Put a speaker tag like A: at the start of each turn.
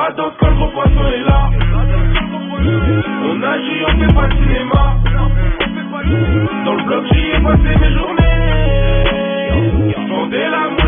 A: la danse quand le gros poisson est là. On agit, on fait pas de cinéma. Dans le bloc j'y ai passé mes journées. J'fondais l'amour.